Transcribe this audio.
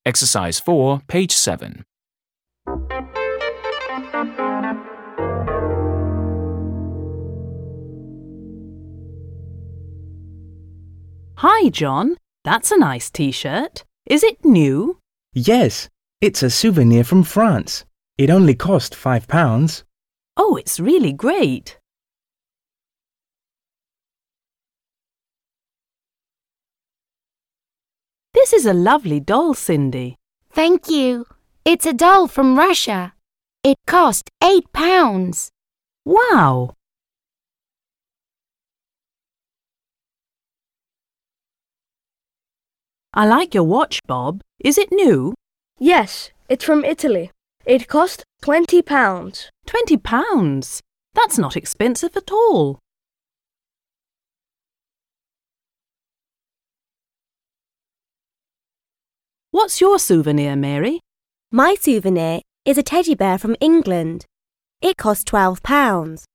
Exercise 4, page 7. Hi, John. That's a nice T-shirt. Is it new? Yes, it's a souvenir from France. It only cost £5. Oh, it's really great. This is a lovely doll, Cindy. Thank you. It's a doll from Russia. It cost £8. Wow! I like your watch, Bob. Is it new? Yes, it's from Italy. It cost £20. £20? That's not expensive at all. What's your souvenir, Mary? My souvenir is a teddy bear from England. It cost £12.